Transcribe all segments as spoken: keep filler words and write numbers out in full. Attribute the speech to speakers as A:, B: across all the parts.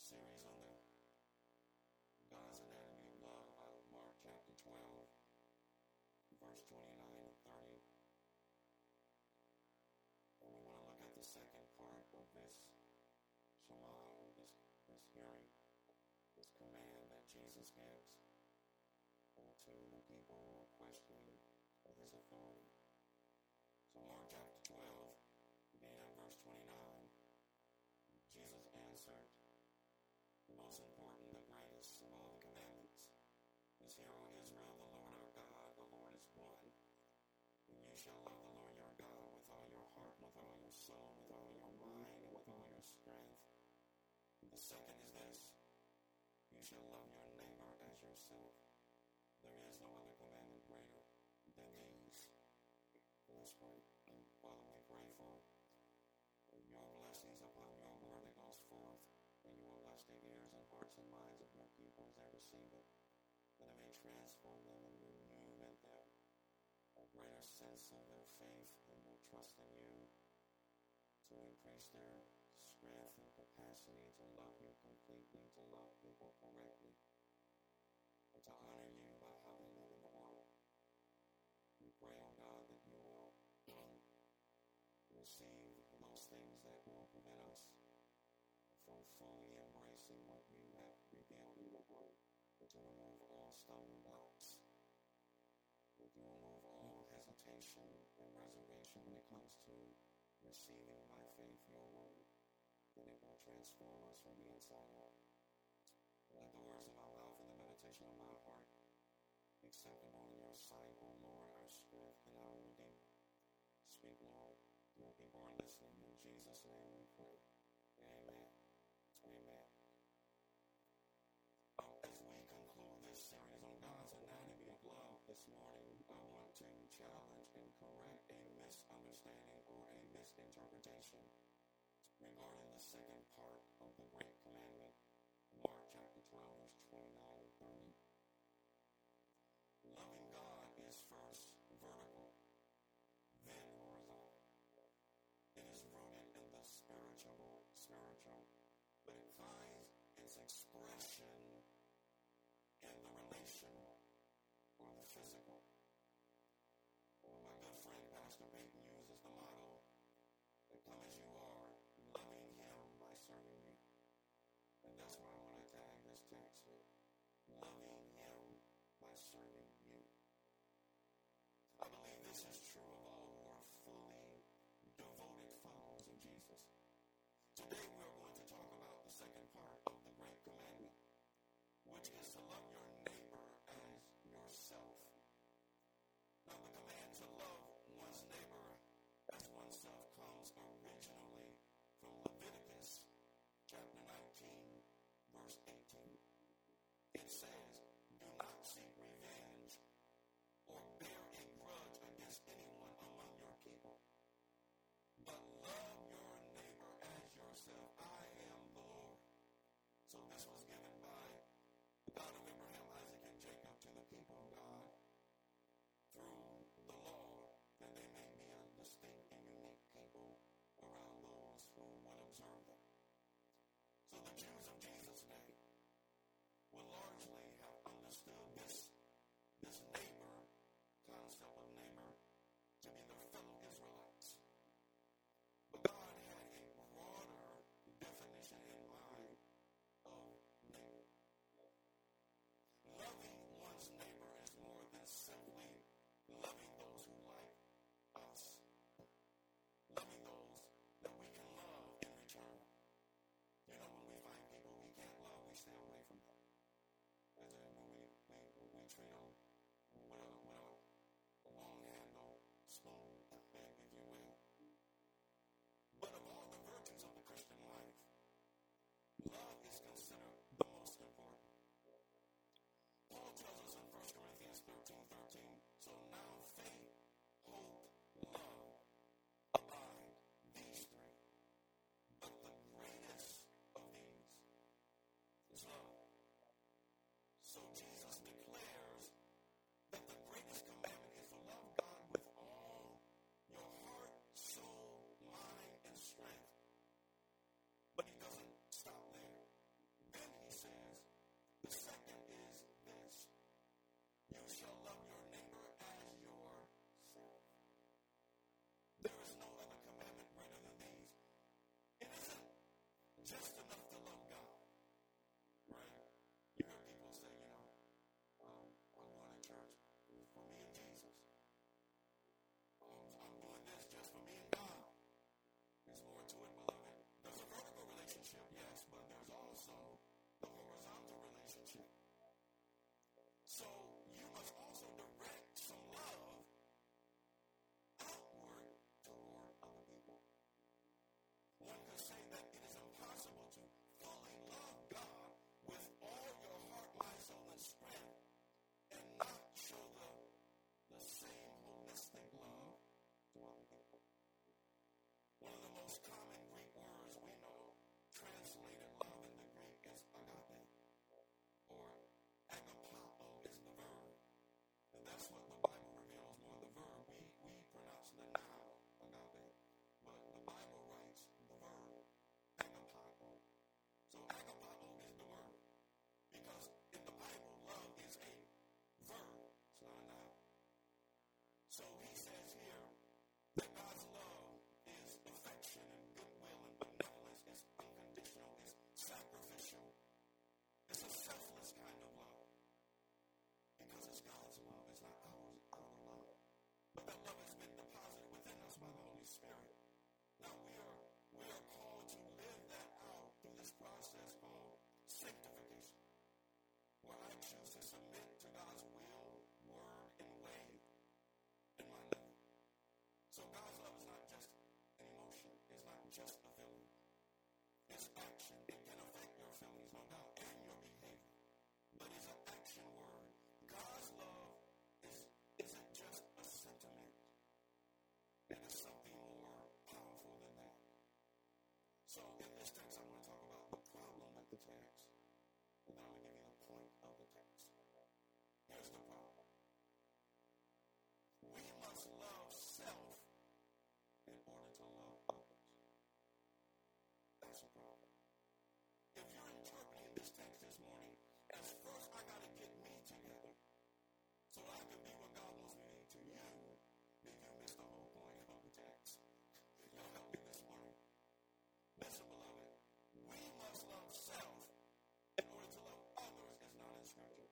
A: series on the God's anatomy of love out of Mark chapter twelve, verse twenty-nine and thirty. And we want to look at the second part of this Shema, this, this hearing, this command that Jesus gives to the people who are questioning of his authority. So Mark chapter twelve, beginning at verse twenty-nine, Jesus answered, "The most important, the greatest of all the commandments is, Hear, O Israel, the Lord our God, the Lord is one. And you shall love the Lord your God with all your heart, with all your soul, with all your mind, and with all your strength. And the second is this, you shall love your neighbor as yourself. There is no other commandment greater than these." Let's pray. And Father, we pray for your blessings upon your word that goes forth, and you will bless the ears and hearts and minds of your people as they receive it, that it may transform them and renew in them a greater sense of their faith and their trust in you, to increase their strength and capacity to love you completely, to love people correctly, and to honor you by how they live in the world. We pray, oh God, that you will receive those things that will prevent us from fully embracing what you have revealed in your word, that you remove all stumbling blocks, that you remove all hesitation and reservation when it comes to receiving by faith your word, that it will transform us from the inside out. Let the words of my mouth and the meditation of my heart be acceptable in your sight, O Lord, our strength and our Redeemer. Speak, Lord. Your people are listening. In Jesus' name we pray. Amen. Amen. As we conclude this series on God's anatomy of love this morning, I want to challenge and correct a misunderstanding or a misinterpretation regarding the second part of the Great Commandment, Mark chapter twelve, verse twenty-nine and thirty. Loving God is first vertical, then horizontal. It is rooted in the spiritual, spiritual, but it finds its expression in the relational or the physical. Well, my good friend Pastor Peyton uses the motto, that come as you are, loving him by serving you. And that's why I want to tag this text with, loving him by serving you. I believe this is true of all who are fully devoted followers of Jesus. Today we're going to talk about the second part of the Great Commandment, which is to love your neighbor as yourself. Now, the command to love one's neighbor as oneself comes originally from Leviticus chapter nineteen, verse eighteen. It says, "Do not seek revenge or bear a grudge against anyone among your people, but love your neighbor as yourself. I am the Lord." So this was given by the God of Abraham, Isaac, and Jacob to the people of God through the law, that they may be a distinct and unique people around those who would observe them. So the Jews of Jesus' day would largely text, and then I'm going to give you the point of the text. Here's the problem. We must love self in order to love others. That's a problem. If you're interpreting this text this morning as first I got to get me together so I can be what God wants me to you, then you miss the whole point of the text. Y'all help me this morning. Listen, beloved, we must love self in order to love others is not in Scripture.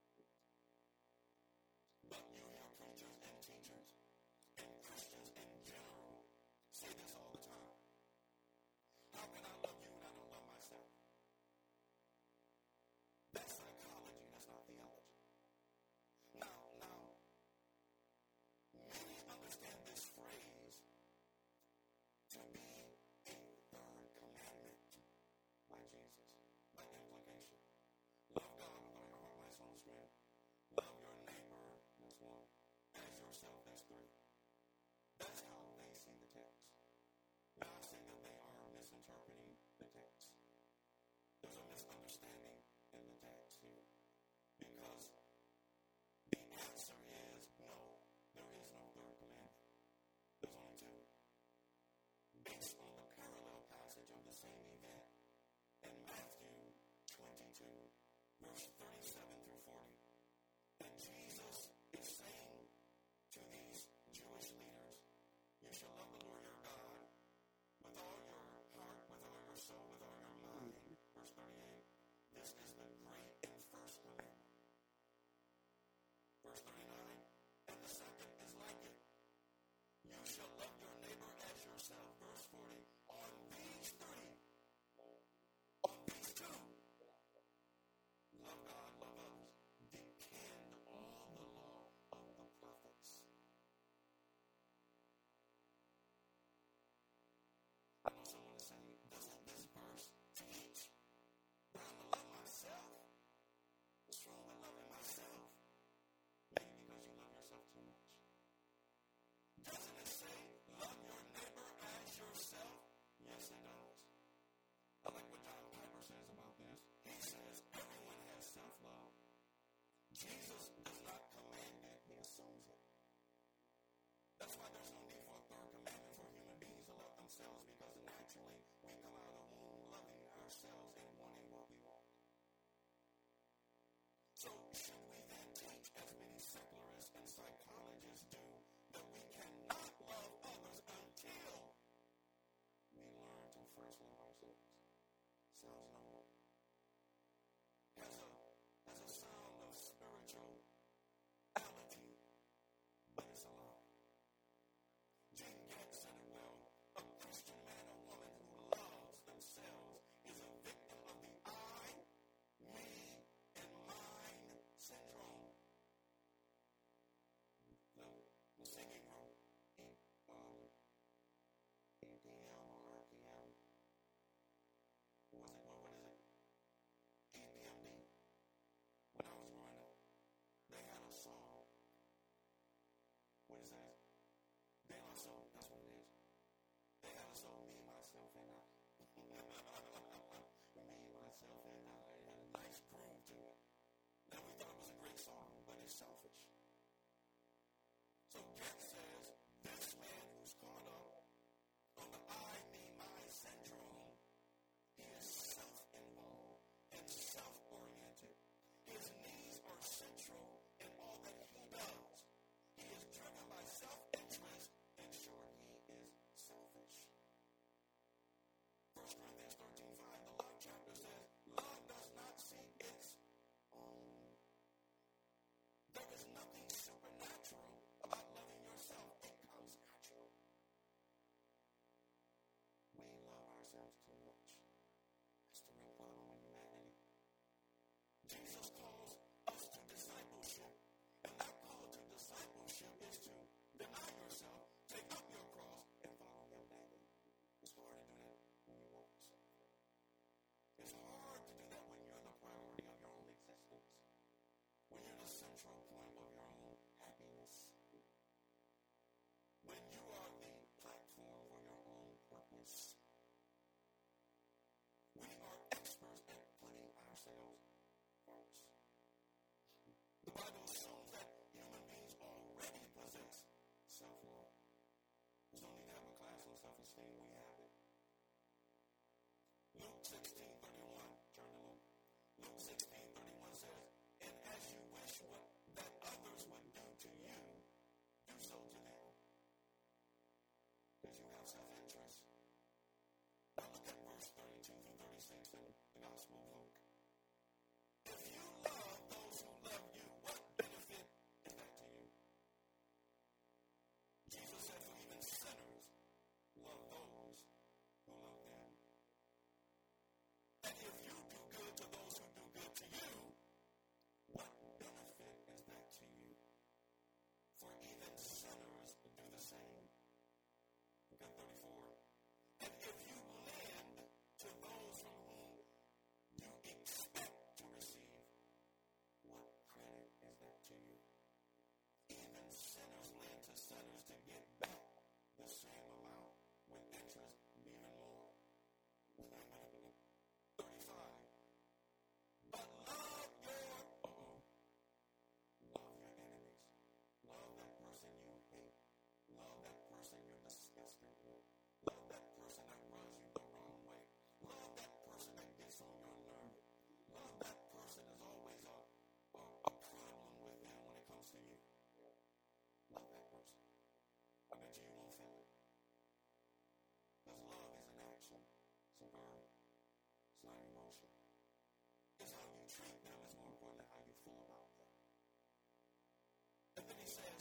A: But you hear preachers and teachers and Christians in general say this all the time. How can I love you when I don't love myself? That's psychology, that's not theology. Now, now, many understand this phrase to be a third commandment by Jesus, by implication. Love God with all your heart, mind, soul, and strength. Love your neighbor, that's one. As yourself, that's three. That's how they see the text. Not saying that they are misinterpreting the text. There's a misunderstanding in the text here. Because the answer is no, there is no third commandment. There's only two. Based on the parallel passage of the same event in Matthew twenty-two, verse thirty-seven through forty. And Jesus is saying to these Jewish leaders, you shall love the Lord your God with all your heart, with all your soul, with all your mind. Verse thirty-eight, this is the great and first commandment. Verse thirty-nine, and the second is like it. You shall love your neighbor as yourself. Verse forty, on these three, on these two, love God, love others, depend on the law of the prophets. I know someone is saying, doesn't this verse teach that I'm to love myself? What's wrong with loving myself? Maybe because you love yourself too much. Doesn't it say, love your neighbor as yourself? Yes, it does. I like what John Piper says about this. He says, everyone has self-love. Jesus does not command it, he assumes it. That's why there's no need for a third commandment for human beings to love themselves, because naturally we come out of the womb loving ourselves and wanting what we want. So should we then teach, as many secularists and psychologists do, that we cannot love others until we learn to first love ourselves? Sounds noble. Has a, has a sound of spirituality, but it's a lie. Jane Getz said it well. A Christian man or woman who loves themselves is a victim of the I, me, and mine syndrome. The, the singing room, E, um, E P M or R P M. Was it, what, what is it? E P M D. When I was growing up, they had a song. What is that? De La Soul, that's what it is. They had a song, Me, Myself, and I. Me, Myself, and I. It had a nice groove to it. Now we thought it was a great song, but it's selfish. So Getz says, this man who's caught up on the I, me, my syndrome, he is self-involved and self-oriented. His needs are central in all that he does. He is driven by self-interest. In short, he is selfish. First Corinthians thirteen five, the love chapter says, love does not seek its own. There is nothing supernatural about loving yourself. It comes natural. We love ourselves too much. That's the real problem with humanity. Jesus calls us to discipleship, and that call to discipleship is to deny yourself, take up your cross, and follow him daily. It's hard to do that when you want something. It's hard to do that when you're the priority of your own existence, when you're the central point of your own happiness, when you are the platform for your own purpose. We are experts six in the Gospel of Luke. If you love those who love you, what benefit is that to you? Jesus said, for even sinners love those who love them. And if you do good to those who do good to you, what benefit is that to you? For even sinners do the same. Look at thirty-four. And if you lend to those from whom you expect to receive, what credit is that to you? Even sinners lend to sinners to get back the same amount with interest even more. thirty-five. But love your, uh-oh, love your enemies. Love that person you hate. Love that person you're disgusted with. Love that person that rubs you the wrong way. Love that person that gets on your nerve. Love that person is always a, a, a problem with them when it comes to you. Love that person. I bet you you won't feel it. Because love is an action. It's a verb. It's not emotion. It's how you treat them is more important than how you feel about them. And then he says,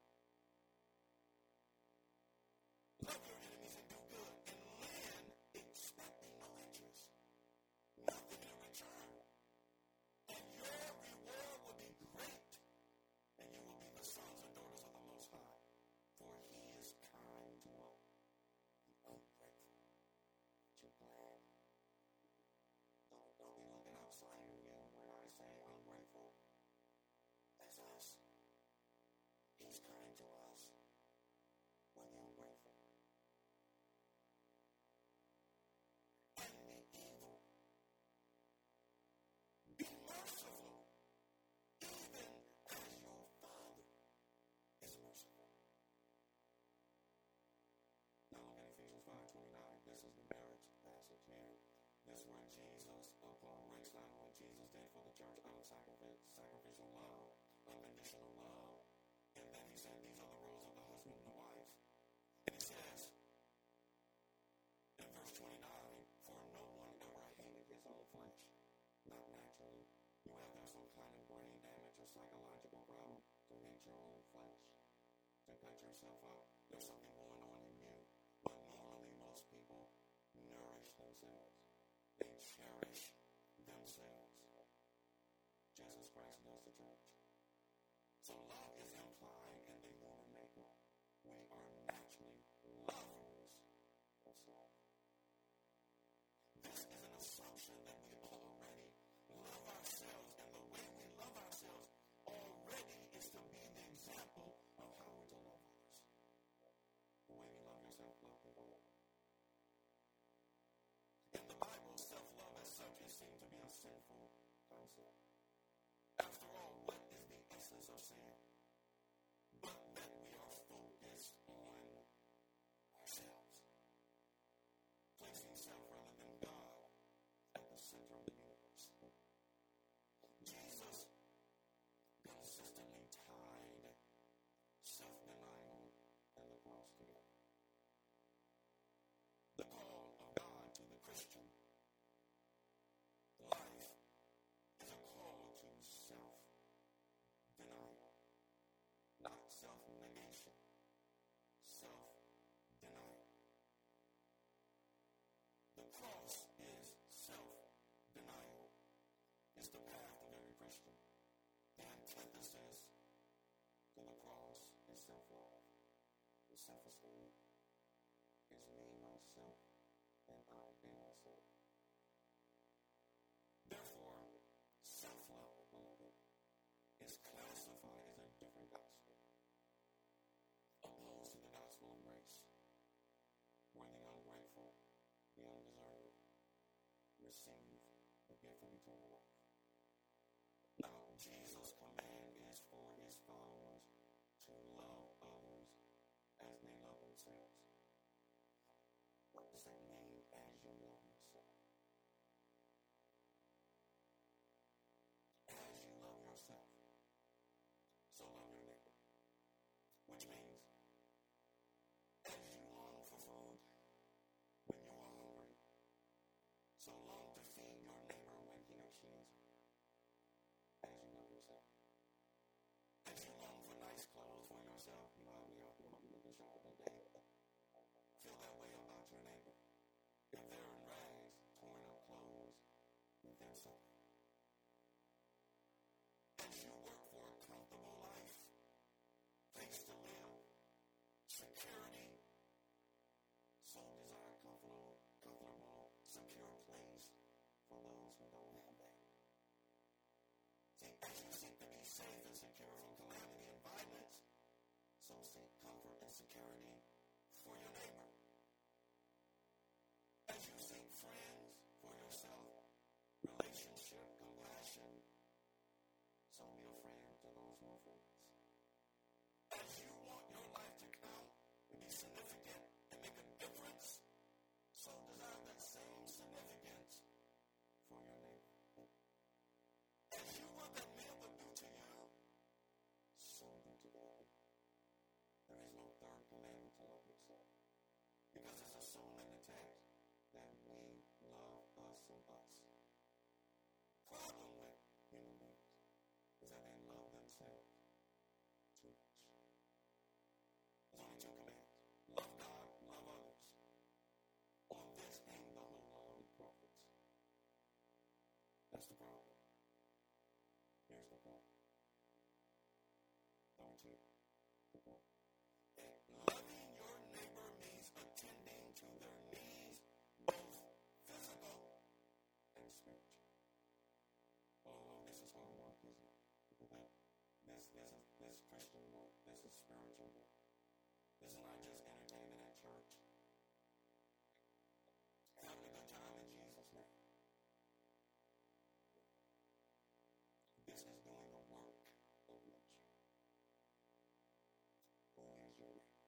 A: love your enemies and do good, and lend, expecting no interest, nothing in return. And your reward will be great, and you will be the sons and daughters of the Most High, for he is kind to all. The ungrateful. Too glad. Don't, don't be looking outside of you when I say ungrateful. That's us. He's kind to us when you're ungrateful. And be evil. Be merciful, even as your Father is merciful. Now look at Ephesians five twenty-nine. This is the marriage passage here. This is where Jesus, uh, Paul breaks down what Jesus did for the church out of sacrifice, sacrificial love, unconditional love. And then he said, these are the roles of the husband and the wife. And he says, in verse twenty-nine, for no one ever hated his own flesh. Not naturally. You have to have some kind of brain damage or psychological problem to hate your own flesh, to cut yourself up. There's something going on in you. But normally most people nourish themselves. They cherish themselves, just as Christ does the church. So love is implied in the human makeup. We are naturally lovers of self. This is an assumption that we already love ourselves, and the way we love ourselves already is to be the example of how we're to love others. The way you love yourself, love people. In the Bible, self-love as such is seen to be a sinful concept. After all, what is the essence of sin? But that we are focused on ourselves, placing self rather than God at the center of the universe. Jesus consistently tied self-denial and the cross together. The call of God to the Christian life is a call to self-denial, not self-negation, self-denial. The cross is self-denial. It's the path of every Christian. The antithesis to the cross is self-love. The self-esteem is me, myself, and I and myself. Therefore, self-love, beloved, is classified as a different gospel, opposed to the gospel of grace, where the ungrateful, the undeserved, receive the gift of eternal life. Now, Jesus' command is for his followers to love others as they love themselves. What does that mean, as you love yourself? As you love yourself, so love your neighbor. Which means, as you long for food when you are hungry, so long to security. Some desire comfortable, comfortable, secure place for those who don't have that. See, as you seek to be safe and secure from calamity and violence, so seek comfort and security for your neighbor. As you seek friends for yourself, relationship, compassion, so be a friend to those who are friends. As you want your life to count and be significant and make a difference, so desire that same significance for your neighbor. As you want that man would do to you, so do to them. There is no third commandment to love yourself. Because it's assumed in the text that we love us and us. Problem with human beings is that they love themselves too much. There's only two commands. Love God, love others. On this hang the whole law and the prophets. That's the problem. Here's the problem. Number two, the problem. Loving your neighbor means attending to their needs, both physical and spiritual. Oh, this is hard work, isn't it? This, this, is, this Christian work, this is spiritual work. This is not just entertainment at church. Having a good time in Jesus' name. This is doing the work of nature. Who is your neighbor?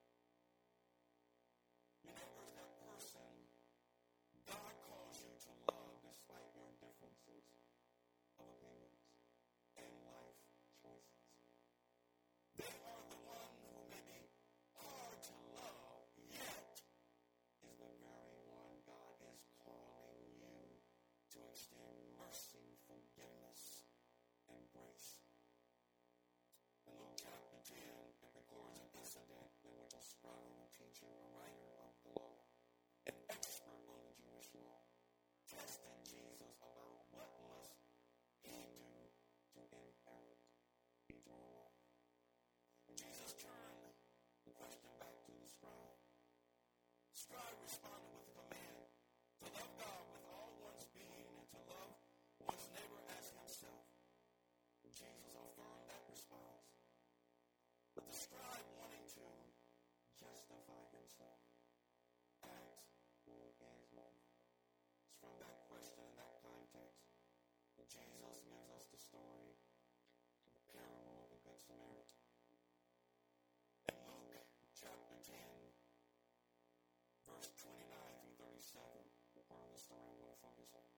A: Your neighbor is that person God calls you to love despite your differences of opinions and life choices. They are the one who may be hard to love, yet is the very one God is calling you to extend mercy, forgiveness, and grace. In Luke chapter ten, it records an incident in which a scribe, a teacher, a writer of the law, an expert on the Jewish law, tested Jesus about what must he do to inherit eternal life. And Jesus turned the question back to the scribe. The scribe responded with a command to love God with all one's being and to love one's neighbor as himself. Jesus affirmed that response. But the scribe, wanting to justify himself, asked, who is my neighbor? It's from that question and that context that Jesus gives us the story, the parable of the Good Samaritan. In Luke chapter ten, verse twenty-nine through thirty-seven, the part of the story I'm going to focus on.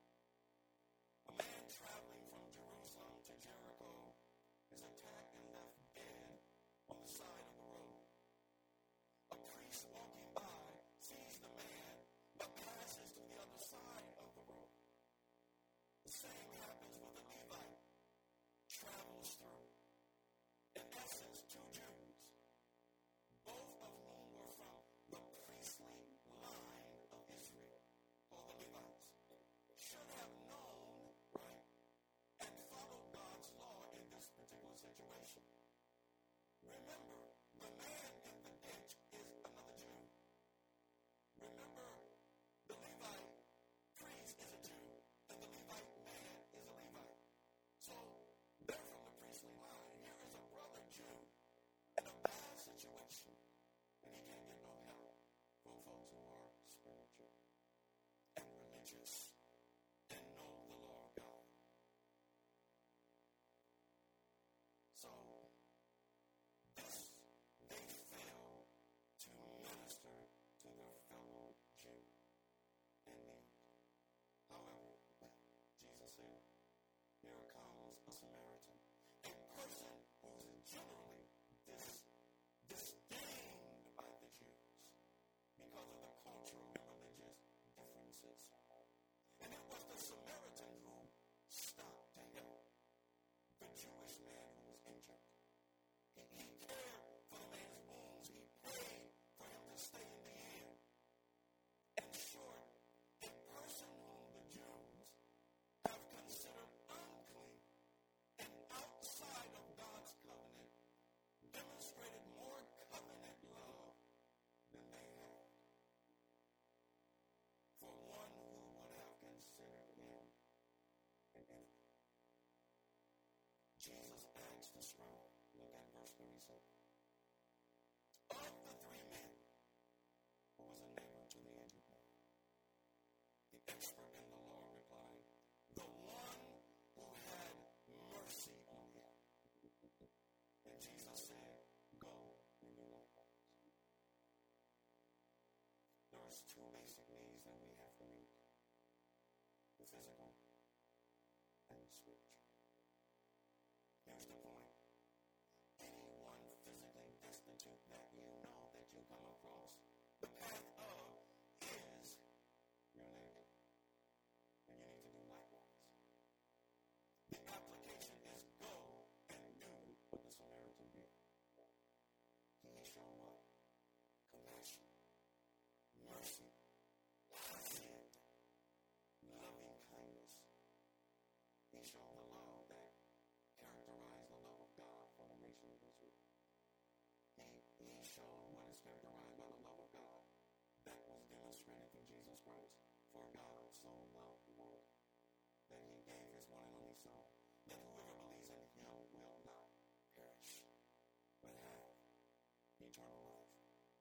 A: A man traveling from Jerusalem to Jericho is attacked and left dead on the side of the road. A priest walking by sees the man but passes to the other side of the road. The same happens with a Levite. Travels through. In essence, two Jews, both of whom were from the priestly line of Israel, or the Levites, should have known, right, and followed God's law in this particular situation. Remember, the man in the ditch is another Jew. Remember, the Levite priest is a Jew, and the Levite man is a Levite. So, they're from the priestly line. Here is a brother Jew in a bad situation, and he can't get no help from folks who are spiritual and religious and know the law of God. So, this, they fail to minister to their fellow Jew in need. However, Jesus said, here comes a Samaritan, a person who is generally dis- disdained by the Jews because of the cultural and religious differences. And it was the Samaritan who stopped to help the Jewish man who was injured. He, he cared for the man's wounds. He prayed for him to stay in the inn. In short, a person whom the Jews have considered unclean and outside of God's covenant demonstrated more covenant love Jesus asked the scribe, look at verse thirty-seven. Of the three men, who was a neighbor to the injured man, the expert in the law replied, the one who had mercy on him. And Jesus said, go and do likewise. There's two basic needs that we have to meet. The physical and the spiritual. Here's the point. Anyone physically destitute that you know that you come across, the path of is your neighbor. And you need to do likewise. The application is go and do what the Samaritan did. He showed what? Compassion, mercy, hesed, loving kindness. He showed the love that characterized the love of God for the nation of Israel. He, he showed what is characterized by the love of God that was demonstrated through Jesus Christ. For God so loved the world that he gave his one and only Son, that whoever believes in him will not perish, but have eternal life.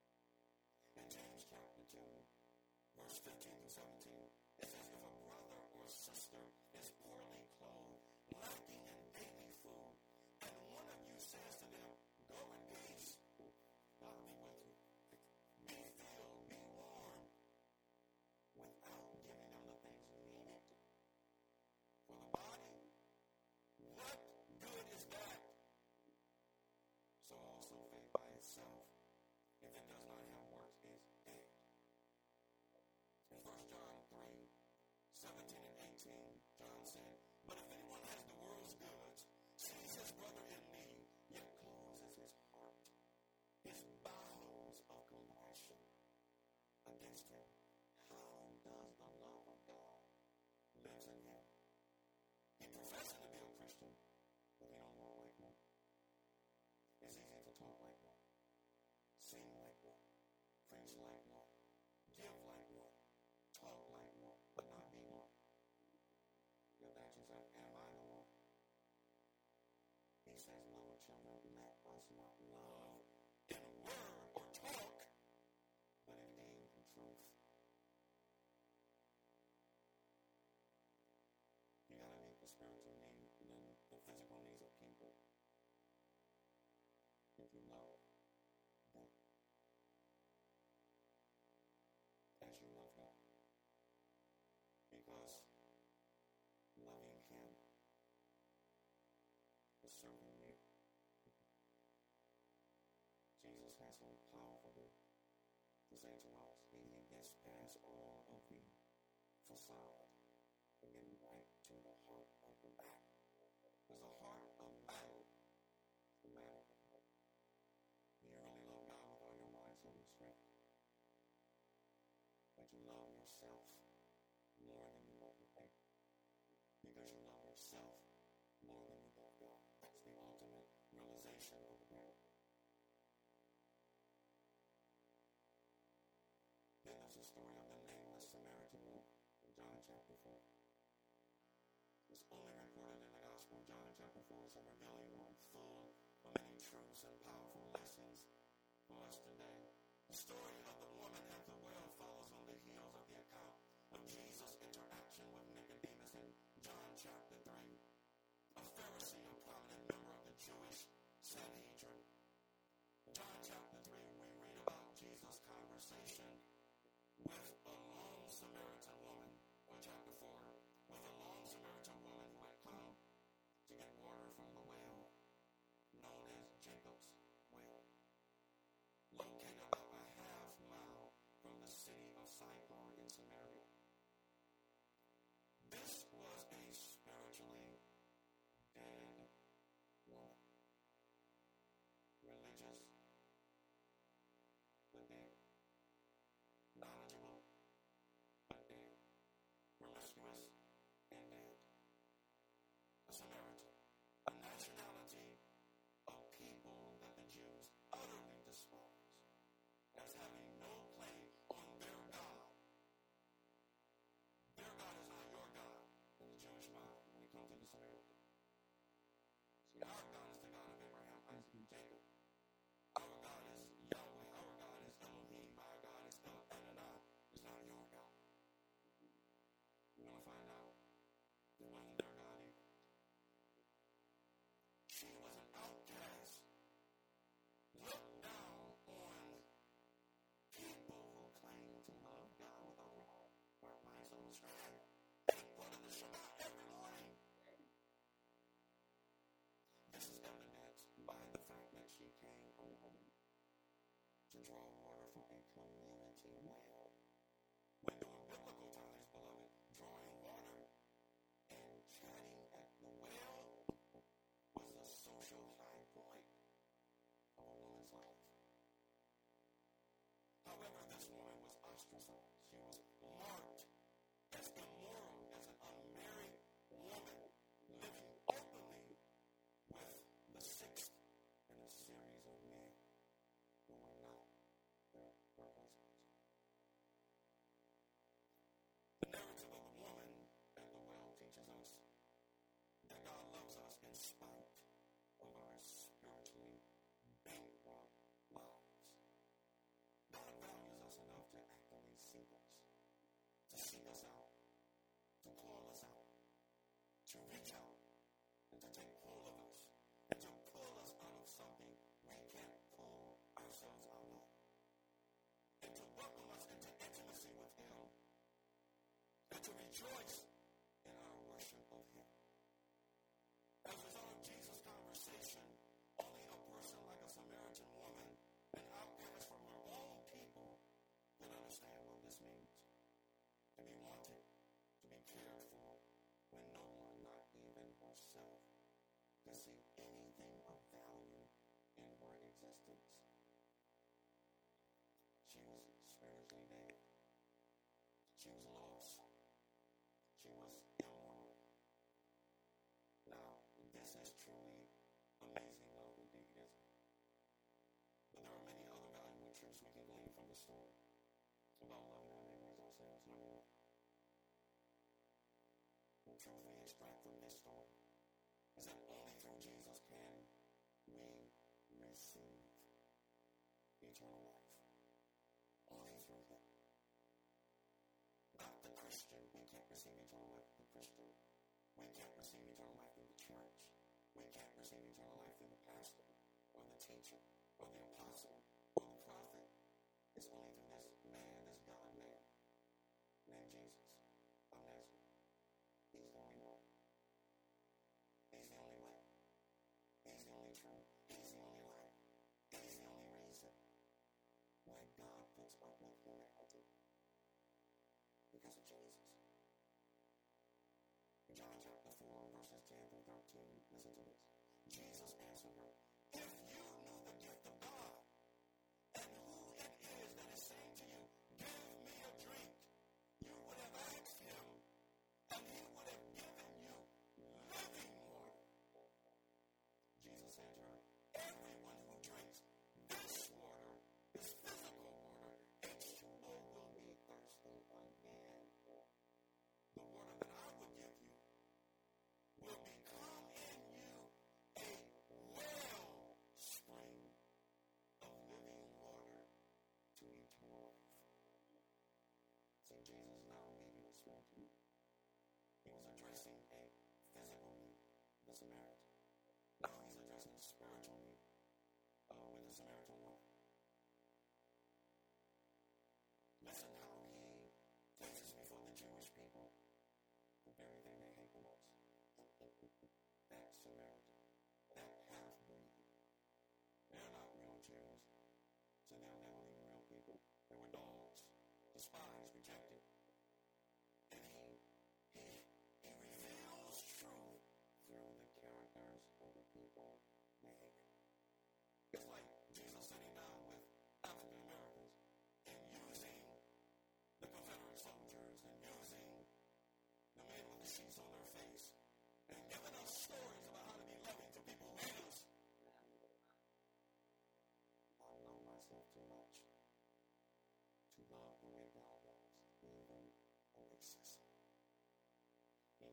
A: In James chapter two, verse fifteen to seventeen, it says, if a brother or sister is poorly clothed, lacking in daily food, and one of you says to them, go in peace, God be with you, be filled, be warm, without giving them the things needed for the body, what good is that? So also faith by itself, if it does not have works, is dead. In First John three, seventeen and eighteen, John said, but if anyone has the world's goods, sees his brother in need, yet closes his heart, his bowels of compassion against him, how does the love of God live in him? He professes to be a Christian, but he don't walk like one. It's easy to talk like one, sing like one, preach like one, give like one, talk like one, but not be one. Your pastor says, am I the one? He says, little children, let us not love in word or talk, but in deed and truth. You got to meet the spiritual need and then the physical needs of people. If you love them as you love God. Because loving him is serving you. Jesus has something powerful to, to say to us. He, he gets past all of the facade and get right to the heart of the battle. Because the heart of battle is the battle of the heart. You really love God with all your mind, soul, and strength. But you love yourself more than you love your neighbor. Because you love yourself more than you love God. That's the ultimate realization of the miracle. Then there's the story of the nameless Samaritan woman in John chapter four. It's only recorded in the Gospel of John chapter four. It's a revealing one full of many truths and powerful lessons for us today. The story of the woman at the well follows on the heels of the account of Jesus' interaction with Nicodemus in John chapter three, a Pharisee, a prominent member of the Jewish Sanhedrin. In John chapter three, we read about Jesus' conversation with a lone Samaritan woman, or chapter four, with a lone Samaritan woman who had come to get water from the well, known as Jacob's well, located about a half mile from the city draw water from a community well. When during biblical times, beloved, drawing water and chatting at the well was the social high point of a woman's life. However, this woman was ostracized. She was marked as immoral, as an unmarried woman living openly with the sixth in a series of men who were not their, her husbands. The narrative of the woman at the well teaches us that God loves us in spite of our spiritually bankrupt lives. God values us enough to actively seek us, to seek us out, to call us out, to reach out, and to take hold of us, and to pull us out of something we can't pull ourselves out of, and to welcome us into intimacy with Him, and to rejoice in our worship of Him. As a result of Jesus' conversation, only a person like a Samaritan woman, an outcast from her own people, can understand what this means. To be wanted, to be cared for, when no one, not even herself, can see anything of value in her existence. She was spiritually dead. She was lost. She was immoral. Now, this is truly amazing love indeed, isn't it? But there are many other valuable truths we can glean from the story about loving our neighbors ourselves. Number one, the truth we extract from this story is that only through Jesus can we receive eternal life. Only through Him. Not the Christian. We can't receive eternal life through the Christian. We can't receive eternal life through the church. We can't receive eternal life through the pastor, or the teacher, or the apostle, or the prophet. It's only through this man, this God-man, named Jesus of Nazareth. He's the only one. He's the only way. He's the only truth. He's the only life. He's the only reason why God puts up with humanity. Because of Jesus. John chapter four, verses ten through thirteen. Listen to this. Jesus answered her, "If you knew the gift of God, and who it is that is saying to you, 'Give me a drink,' you would have asked Him, and He would have given you living water." Jesus said to her, "Everyone who drinks this water, this physical water, H two O, will be thirsty again. The water that I would give you will become in you a wellspring of living water to eternal life." See, Jesus now leaving a spiritual need. He was addressing a physical need, the Samaritan. Now He's addressing a spiritual need uh, with the Samaritan woman. Listen how He places before the Jewish people the very thing they hate the most. That Samaritan, that half-breed. They're not real Jews, so they'll never be real people. They were dogs, despised, rejected. And he, he, he reveals truth through the characters of the people they hate. It's like Jesus sitting down with African Americans and using the Confederate soldiers and using the men with the sheets on their face and giving us stories about how to be loving to people who hate us. I know myself too much to love the way God loves, even in excess. But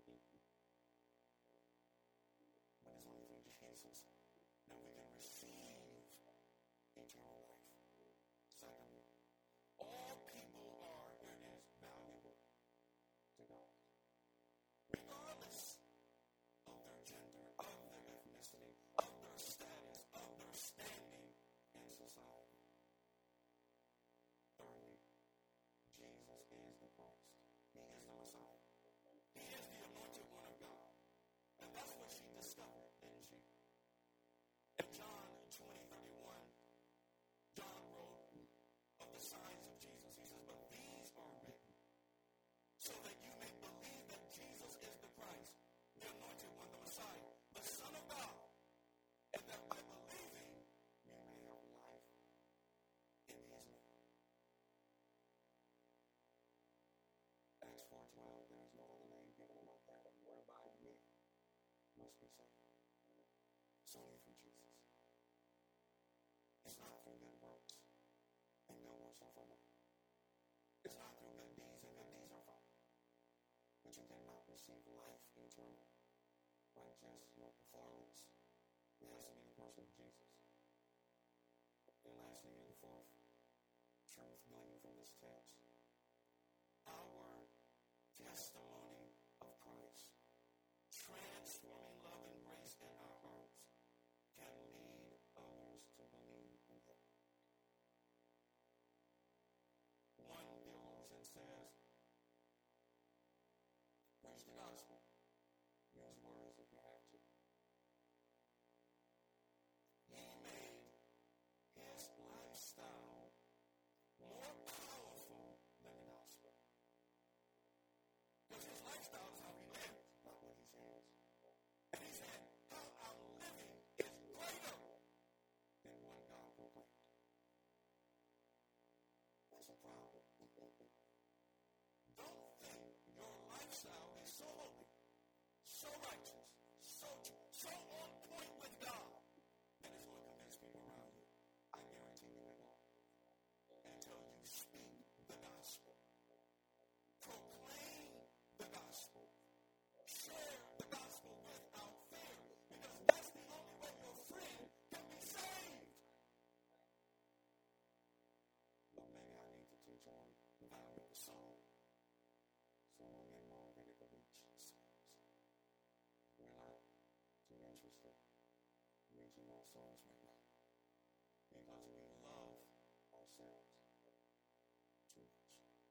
A: it's only through Jesus that we can receive eternal life. Secondly, all people are, here it is, valuable to God. Regardless of their gender, of their ethnicity, of their status, of their standing in society. Thirdly, Jesus is the Christ. He is the Messiah. He is the anointed one of God. And that's what she discovered, didn't she? In John twenty, must be saved. Solely through Jesus. It's not through good works, and good works are from God. It's not through good deeds, and good deeds are from God. But you cannot receive life eternal by just your performance. It has to be the person of Jesus. And lastly, and fourth truth gleaned from this text, our testimony of Christ, transforming love and grace in our hearts, can lead others to believe in Him. One theologian says, preach the gospel. Use words if you have to. He made his lifestyle more powerful than the gospel. Because his lifestyle is how he lives, not what he says. And he said, how I'm living is greater than what God proclaimed. That's a problem. Don't think your lifestyle is so holy, so righteous, so, so on point with God, that it's going to convince people around you. I guarantee you it won't. Until you speak the gospel. Proclaim the gospel. Share the gospel without fear, because that's the only way your friend can be saved. But maybe I need to teach on the value of the soul, so we'll get more ready to reach souls. We're not too interested in reaching more souls right now, because we love ourselves too much.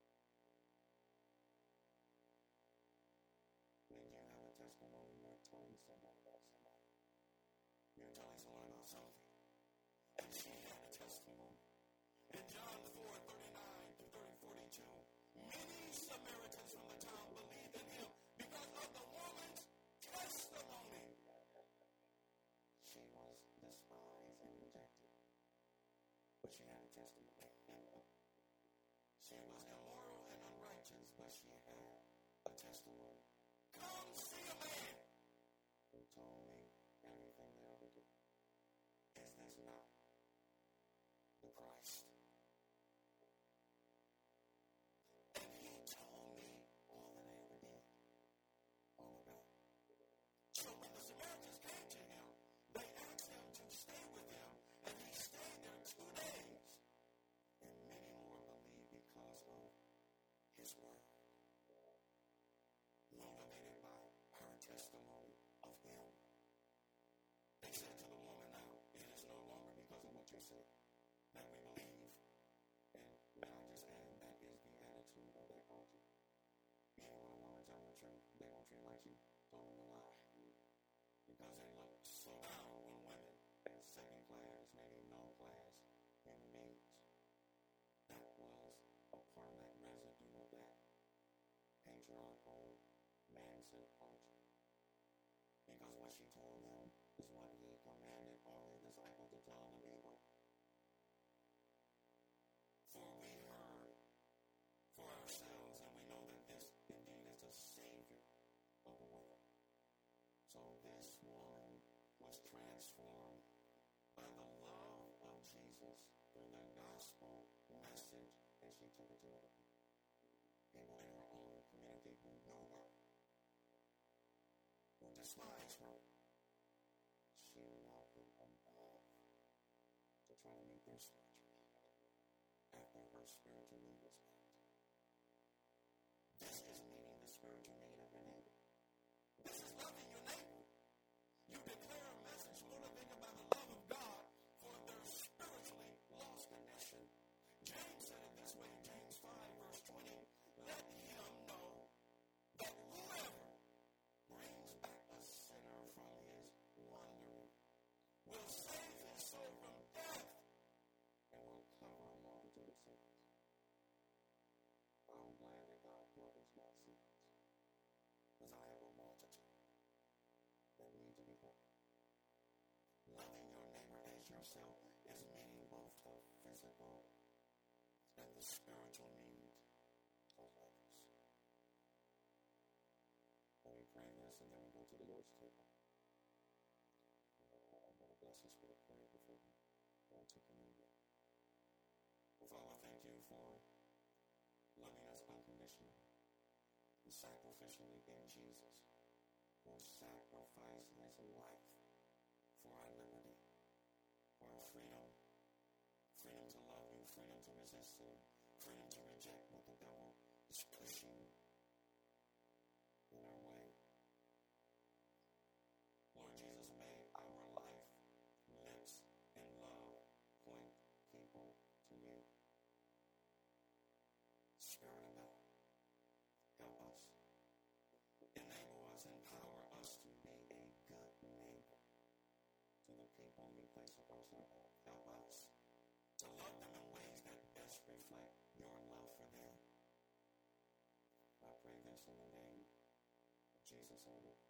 A: When you have a testimony, you're telling someone about somebody. You're telling someone about something. And she had a testimony. In John four, thirty-nine to thirty, forty-two, many Samaritans from the town believed in him because of the woman's testimony. She was despised and rejected, but she had a testimony. She was immoral and unrighteous, but she had a testimony. Come see a man who told me everything they ever did. Is this not the Christ? And he told me all that I ever did. All about it. So when the Samaritans came to him, they asked him to stay with them, and he stayed there two days. And many more believed because of his word. Motivated by her testimony of him. They said to the woman, now, it is no longer because of what you said that we believe. And may I just add, that is the attitude of that culture. You don't want a woman telling the truth, they won't treat like you told them a lie. Because they look so down on women as second class, maybe no class, and maids. That was a part of that residue of that patriarchal mindset culture. Because what she told them is what he commanded all his disciples to tell the people. For we heard for ourselves, and we know that this indeed is the Savior of the world. So this woman was transformed by the love of Jesus through the gospel message, and she took it to other people. People in her own community who know her, who despise her. She allowed them above to try to meet their spiritual need after her spiritual need was met. This is meeting the spiritual need of your neighbor. This is loving your neighbor. You declare a message motivated by the love of God for their spiritually lost condition. James said it this way in James five, verse twenty. Let him know that whoever brings back a sinner from his wandering will save his soul from death and will cover a multitude of sins. I'm glad that God covers my sins, because I have a multitude that need to be covered. Loving your neighbor as yourself is meeting both the physical and the spiritual needs of others. Let me pray this and then we go to the Lord's table. bless us with a prayer before we go to communion. Father, thank you for loving us unconditionally and sacrificially in Jesus, who sacrificed his life for our liberty, for our freedom, freedom to love you, freedom to resist sin, freedom to reject what the devil is pushing in our way. Lord Jesus, may our life, lips, and love point people to you. Spirit of God, help us. Enable us, empower us to be a good neighbor to the people you place across our path. Help us to love them in ways that best reflect your love for them. I pray this in the name of Jesus. Amen.